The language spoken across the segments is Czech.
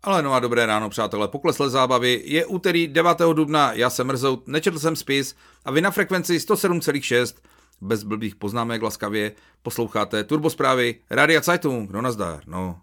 Ale no a dobré ráno, přátelé, poklesle zábavy. Je úterý 9. dubna, já jsem Mrzout, nečetl jsem spis a vy na frekvenci 107,6, bez blbých poznámek laskavě, posloucháte Turbosprávy, Rádia Zeitung, no nazdar, no.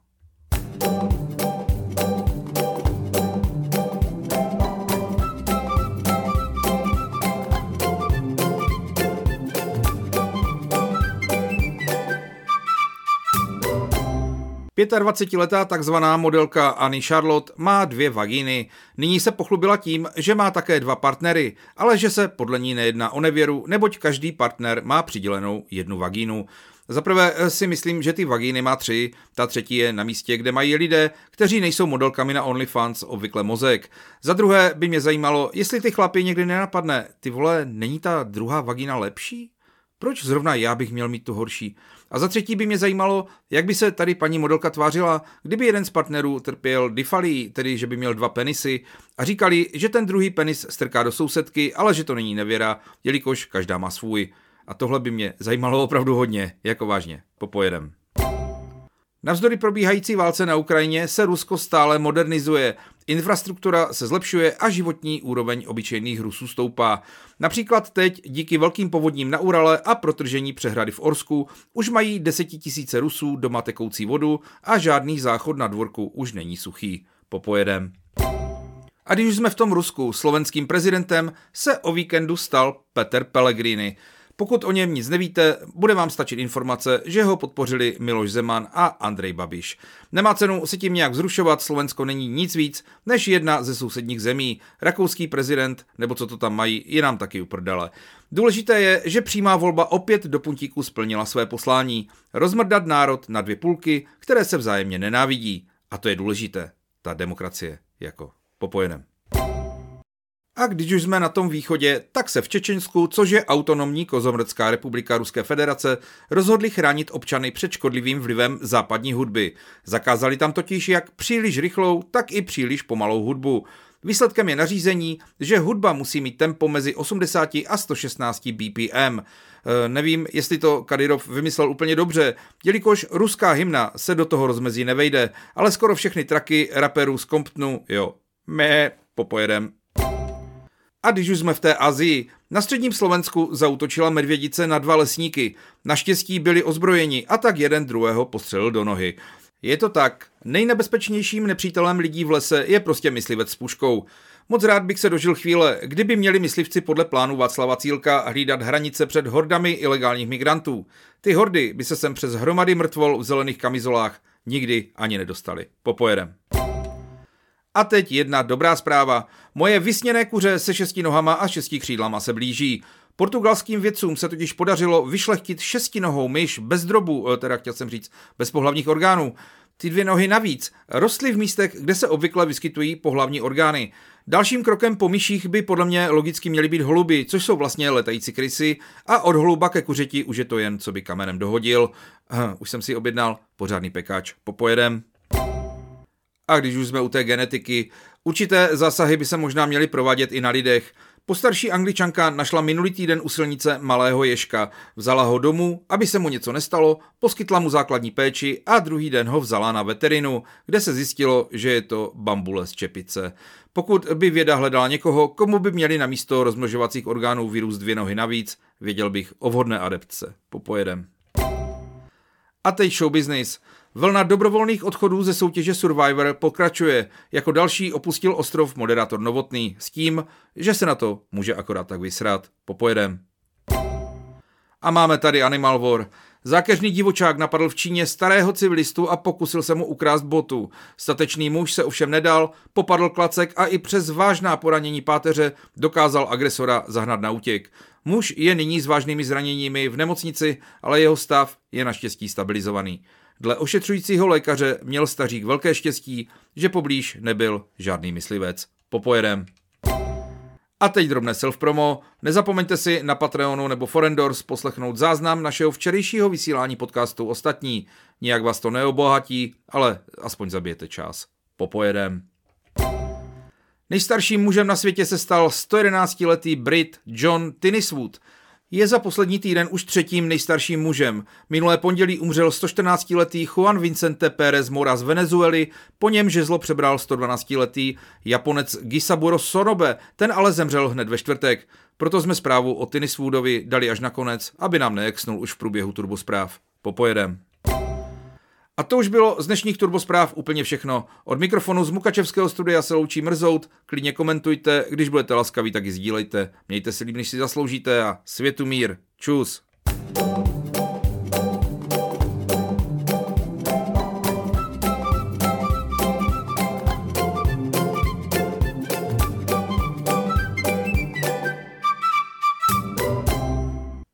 Letá takzvaná modelka Annie Charlotte má 2 vagíny. Nyní se pochlubila tím, že má také 2 partnery, ale že se podle ní nejedná o nevěru, neboť každý partner má přidělenou 1 vagínu. Zaprvé si myslím, že ty vagíny má 3, ta třetí je na místě, kde mají lidé, kteří nejsou modelkami na OnlyFans, obvykle mozek. Za druhé by mě zajímalo, jestli ty chlapy někdy nenapadne, ty vole, není ta druhá vagína lepší? Proč zrovna já bych měl mít tu horší? A za třetí by mě zajímalo, jak by se tady paní modelka tvářila, kdyby jeden z partnerů trpěl difalii, tedy že by měl 2 penisy, a říkali, že ten druhý penis strká do sousedky, ale že to není nevěra, jelikož každá má svůj. A tohle by mě zajímalo opravdu hodně, jako vážně. Popojedem. Navzdory probíhající válce na Ukrajině se Rusko stále modernizuje, infrastruktura se zlepšuje a životní úroveň obyčejných Rusů stoupá. Například teď díky velkým povodním na Urale a protržení přehrady v Orsku už mají 10 000 Rusů doma tekoucí vodu a žádný záchod na dvorku už není suchý. Popojedem. A když už jsme v tom Rusku, slovenským prezidentem se o víkendu stal Peter Pellegrini. Pokud o něm nic nevíte, bude vám stačit informace, že ho podpořili Miloš Zeman a Andrej Babiš. Nemá cenu si tím nějak vzrušovat, Slovensko není nic víc než jedna ze sousedních zemí. Rakouský prezident, nebo co to tam mají, je nám taky uprdele. Důležité je, že přímá volba opět do puntíku splnila své poslání. Rozmrdat národ na 2 půlky, které se vzájemně nenávidí. A to je důležité. Ta demokracie, jako popojenem. A když už jsme na tom východě, tak se v Čečensku, což je autonomní Kozomrtská republika Ruské federace, rozhodli chránit občany před škodlivým vlivem západní hudby. Zakázali tam totiž jak příliš rychlou, tak i příliš pomalou hudbu. Výsledkem je nařízení, že hudba musí mít tempo mezi 80 a 116 BPM. Nevím, jestli to Kadyrov vymyslel úplně dobře, jelikož ruská hymna se do toho rozmezí nevejde, ale skoro všechny traky raperů z Comptonu, jo, popojedem. A když už jsme v té Asii, na středním Slovensku zaútočila medvědice na 2 lesníky. Naštěstí byli ozbrojeni a tak jeden druhého postřelil do nohy. Je to tak, nejnebezpečnějším nepřítelem lidí v lese je prostě myslivec s puškou. Moc rád bych se dožil chvíle, kdyby měli myslivci podle plánu Václava Cílka hlídat hranice před hordami ilegálních migrantů. Ty hordy by se sem přes hromady mrtvol v zelených kamizolách nikdy ani nedostali. Popojedem. A teď jedna dobrá zpráva. Moje vysněné kuře se 6 nohama a 6 křídlama se blíží. Portugalským vědcům se totiž podařilo vyšlechtit 6nohou myš bez drobu, chtěl jsem říct, bez pohlavních orgánů. Ty 2 nohy navíc rostly v místech, kde se obvykle vyskytují pohlavní orgány. Dalším krokem po myších by podle mě logicky měly být holuby, což jsou vlastně letající krysy, a od holuba ke kuřeti už je to jen, co by kamenem dohodil. Už jsem si objednal pořádný pekáč. Popojedem. A když už jsme u té genetiky, určité zásahy by se možná měly provádět i na lidech. Postarší Angličanka našla minulý týden u silnice malého ježka, vzala ho domů, aby se mu něco nestalo, poskytla mu základní péči a druhý den ho vzala na veterinu, kde se zjistilo, že je to bambule z čepice. Pokud by věda hledala někoho, komu by měli na místo rozmnožovacích orgánů vyrůst 2 nohy navíc, věděl bych o vhodné adeptce. Popojedem. A teď show business. Vlna dobrovolných odchodů ze soutěže Survivor pokračuje. Jako další opustil ostrov moderátor Novotný s tím, že se na to může akorát tak vysrat. Popojedem. A máme tady Animal War. Zákeřný divočák napadl v Číně starého civilistu a pokusil se mu ukrást botu. Statečný muž se ovšem nedal, popadl klacek a i přes vážná poranění páteře dokázal agresora zahnat na útěk. Muž je nyní s vážnými zraněními v nemocnici, ale jeho stav je naštěstí stabilizovaný. Dle ošetřujícího lékaře měl stařík velké štěstí, že poblíž nebyl žádný myslivec. Popojedem. A teď drobné self-promo. Nezapomeňte si na Patreonu nebo Forendors poslechnout záznam našeho včerejšího vysílání podcastu Ostatní. Nijak vás to neobohatí, ale aspoň zabijete čas. Popojedem. Nejstarším mužem na světě se stal 111-letý Brit John Tinniswood. Je za poslední týden už třetím nejstarším mužem. Minulé pondělí umřel 114-letý Juan Vicente Pérez Mora z Venezuely, po něm žezlo přebral 112-letý Japonec Gisaburo Sonobe, ten ale zemřel hned ve čtvrtek. Proto jsme zprávu o Tinnis Woodovi dali až nakonec, aby nám neexnul už v průběhu turbospráv. Popojedem. A to už bylo z dnešních turbospráv úplně všechno. Od mikrofonu z Mukačevského studia se loučí Mrzout. Klidně komentujte, když budete laskaví, tak i sdílejte. Mějte si líp, než si zasloužíte a světu mír. Čus.